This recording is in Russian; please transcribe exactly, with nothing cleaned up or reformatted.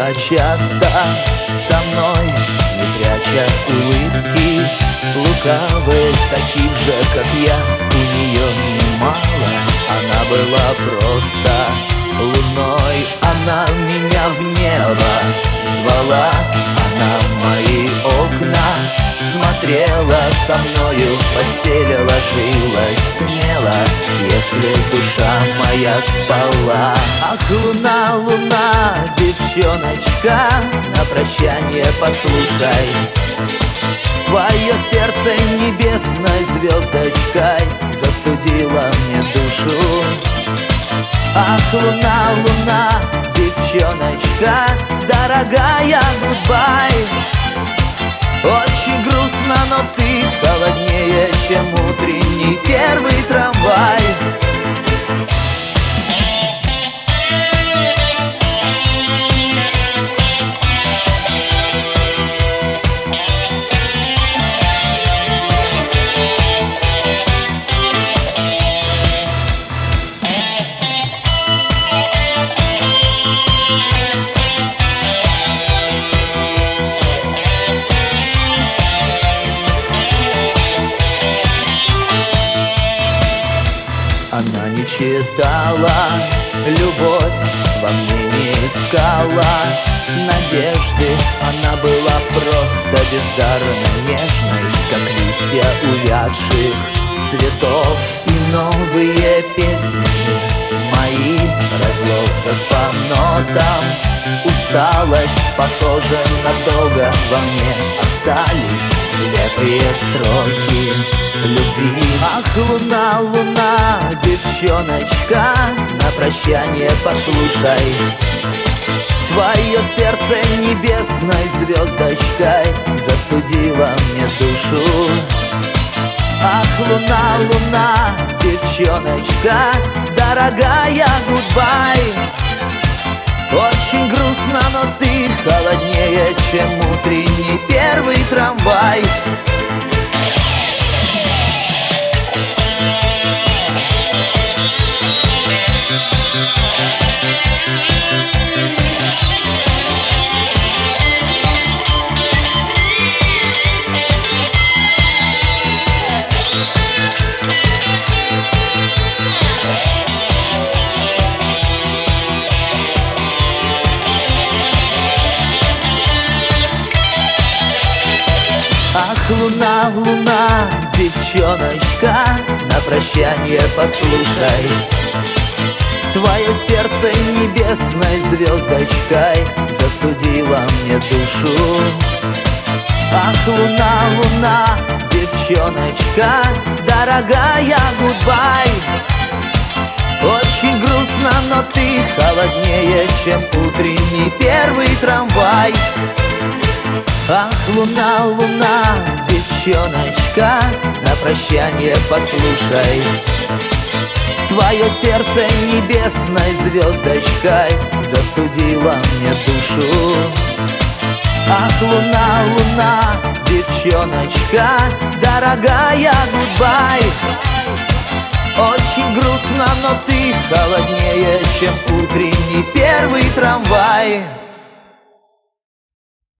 была часто со мной, не пряча улыбки лукавых, таких же, как я, у нее немало. Она была просто луной, она меня в небо звала, она в мои окна смотрела, со мною в постели ложилась смело, если душа моя спала. Ах, луна, луна, девчоночка, на прощание послушай, твое сердце небесной звездочкой застудило мне душу. Ах, луна, луна, девчоночка, дорогая, гудбай. Очень грустно, но ты холоднее, чем утренний первый трамвай. Она не читала любовь, во мне не искала надежды. Она была просто бездарно нежной, как листья увядших цветов. И новые песни мои, разложат по нотам, усталость, похоже, надолго во мне остались нелепые строки любви. Ах, луна, луна, девчоночка, на прощание послушай, твое сердце небесной звездочкой застудило мне душу. Ах, луна, луна, девчоночка, дорогая, гудбай. Очень грустно, но ты холоднее, чем утренний первый трамвай. Ах, луна, луна, девчоночка, на прощание послушай, твое сердце небесной звездочкой застудило мне душу. Ах, луна, луна, девчоночка, дорогая, гудбай. Очень грустно, но ты холоднее, чем утренний первый трамвай. Ах, луна, луна, девчоночка, на прощание послушай, твое сердце небесной звездочкой застудило мне душу. Ах, луна, луна, девчоночка, дорогая, гудбай. Очень грустно, но ты холоднее, чем утренний первый трамвай.